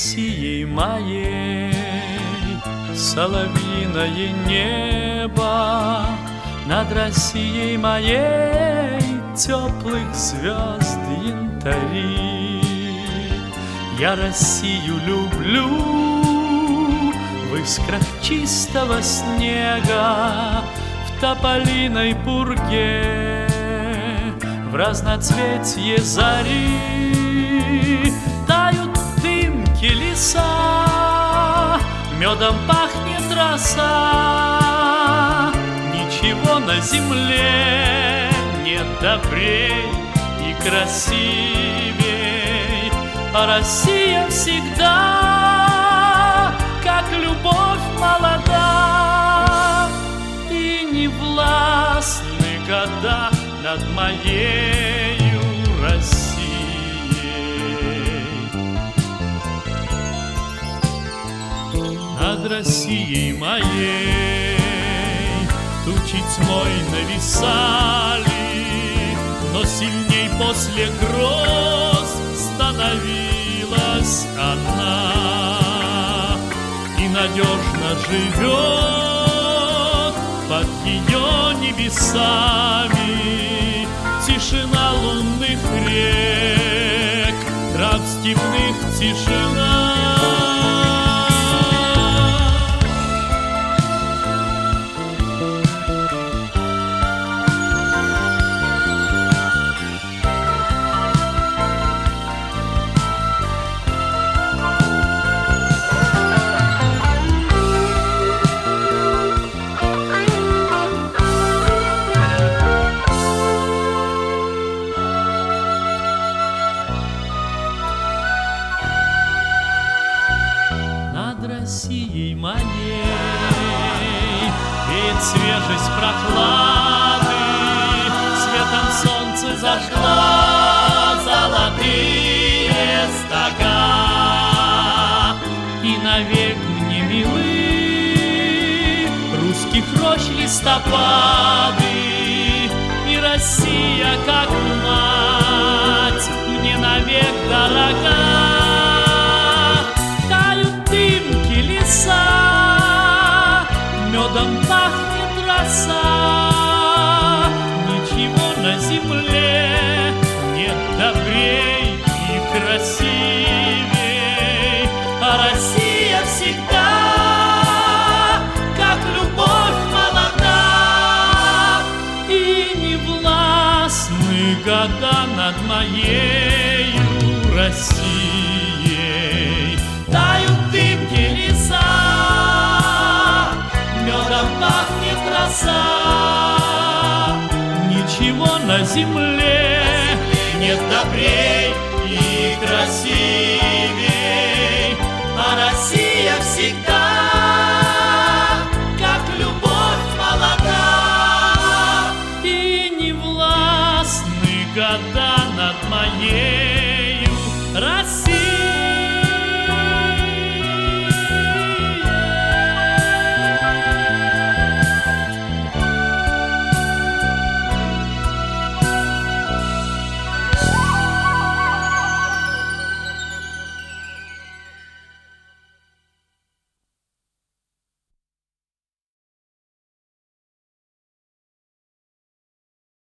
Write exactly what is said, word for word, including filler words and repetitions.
Россией моей соловьиное небо, над Россией моей теплых звезд янтари. Я Россию люблю в искрах чистого снега, в тополиной пурге, в разноцветье зари. Тают дымки леса, медом пахнет роса. Ничего на земле нет добрей и красивей, а Россия всегда, как любовь молода, и не властны года над моею Россией. Над Россией моей тучи тьмой нависали, но сильней после гроз становилась она и надежно живет под ее небесами. Тишина лунных рек, трав степных тишина. Россией моей ведь свежесть прохлады светом солнца зажгла золотые стога, и навек мне милы русских рощ листопады, и Россия как мать мне навек дорога. Медом пахнет роса, ничего на земле нет добрей и красивей, а Россия всегда, как любовь молода, и не властны года над моею Россией. Тают дымки леса, медом пахнет роса, ничего на земле нет добрей и красивей.